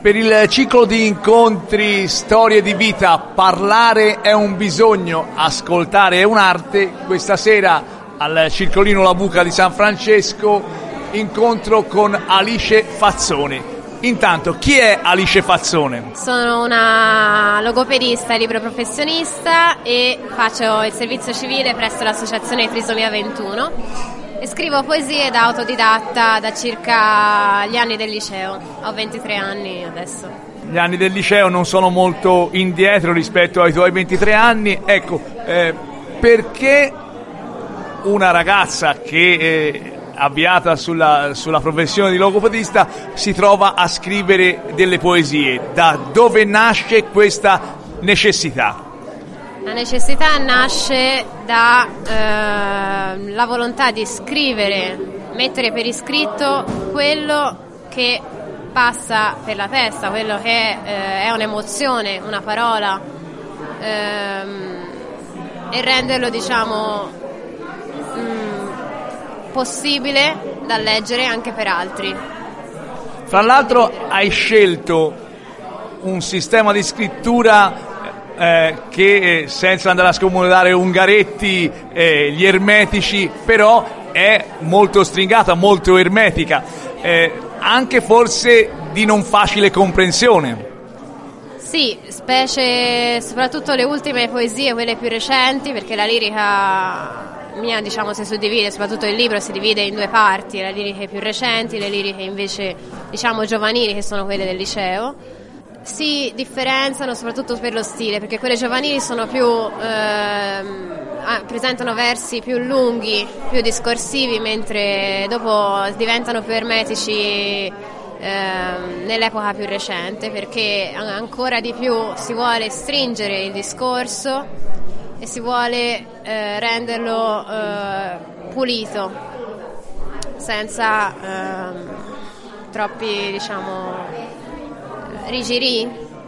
Per il ciclo di incontri Storie di vita, parlare è un bisogno, ascoltare è un'arte. Questa sera al Circolino La Buca di San Francesco incontro con Alice Fazzone. Intanto, chi è Alice Fazzone? Sono una logopedista e libero professionista e faccio il servizio civile presso l'associazione Trisomia 21 e scrivo poesie da autodidatta da circa gli anni del liceo. Ho 23 anni adesso. Gli anni del liceo non sono molto indietro rispetto ai tuoi 23 anni. Ecco, perché una ragazza che avviata sulla professione di logopedista si trova a scrivere delle poesie? Da dove nasce questa necessità? La necessità nasce da la volontà di scrivere, mettere per iscritto quello che passa per la testa, quello che è un'emozione, una parola, e renderlo, diciamo, possibile da leggere anche per altri. Fra l'altro hai scelto un sistema di scrittura che senza andare a scomodare Ungaretti, gli ermetici, però è molto stringata, molto ermetica, anche forse di non facile comprensione. Sì, specie soprattutto le ultime poesie, quelle più recenti, perché la lirica mia, diciamo, si suddivide, soprattutto il libro si divide in due parti: le liriche più recenti, le liriche invece, diciamo, giovanili, che sono quelle del liceo. Si differenziano soprattutto per lo stile, perché quelle giovanili sono più presentano versi più lunghi, più discorsivi, mentre dopo diventano più ermetici nell'epoca più recente, perché ancora di più si vuole stringere il discorso e si vuole renderlo pulito, senza troppi, diciamo, rigiri.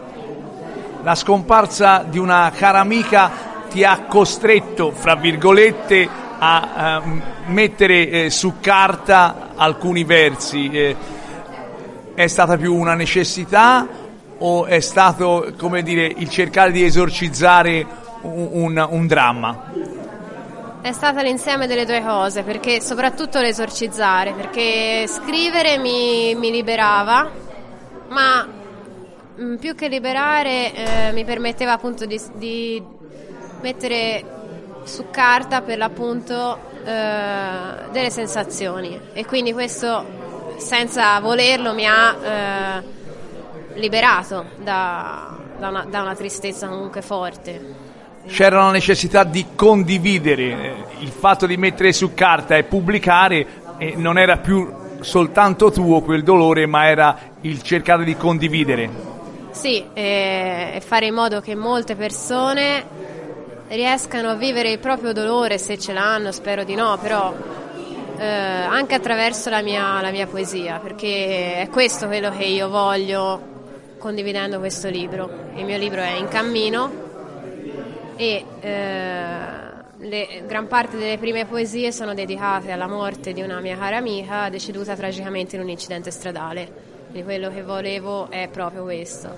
La scomparsa di una cara amica ti ha costretto, fra virgolette, a mettere su carta alcuni versi. È stata più una necessità o è stato, come dire, il cercare di esorcizzare un dramma? È stata l'insieme delle due cose, perché soprattutto l'esorcizzare, perché scrivere mi liberava, ma più che liberare mi permetteva appunto di mettere su carta, per l'appunto, delle sensazioni, e quindi questo, senza volerlo, mi ha liberato da una tristezza comunque forte. C'era la necessità di condividere, il fatto di mettere su carta e pubblicare, non era più soltanto tuo quel dolore, ma era il cercare di condividere. Sì, e fare in modo che molte persone riescano a vivere il proprio dolore, se ce l'hanno, spero di no, però anche attraverso la mia poesia, perché è questo quello che io voglio condividendo questo libro. Il mio libro è in cammino e gran parte delle prime poesie sono dedicate alla morte di una mia cara amica deceduta tragicamente in un incidente stradale. Quindi quello che volevo è proprio questo.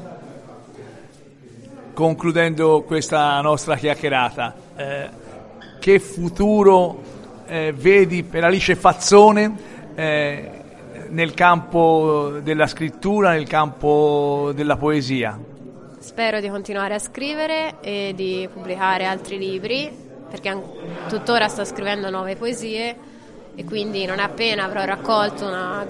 Concludendo questa nostra chiacchierata, che futuro vedi per Alice Fazzone nel campo della scrittura, nel campo della poesia? Spero di continuare a scrivere e di pubblicare altri libri, perché tuttora sto scrivendo nuove poesie, e quindi non appena avrò raccolto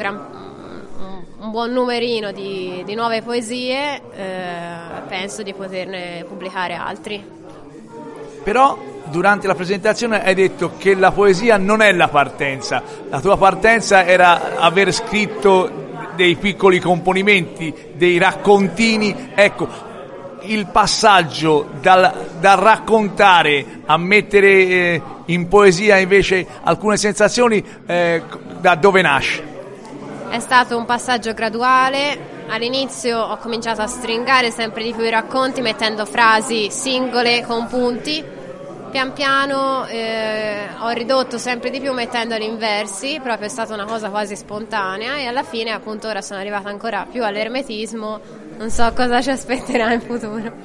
un buon numerino di nuove poesie, penso di poterne pubblicare altri. Però durante la presentazione hai detto che la poesia non è la partenza. La tua partenza era aver scritto dei piccoli componimenti, dei raccontini. Ecco, il passaggio dal raccontare a mettere in poesia invece alcune sensazioni, da dove nasce? È stato un passaggio graduale. All'inizio ho cominciato a stringare sempre di più i racconti, mettendo frasi singole con punti, pian piano ho ridotto sempre di più mettendoli in versi, proprio è stata una cosa quasi spontanea, e alla fine appunto ora sono arrivata ancora più all'ermetismo, non so cosa ci aspetterà in futuro.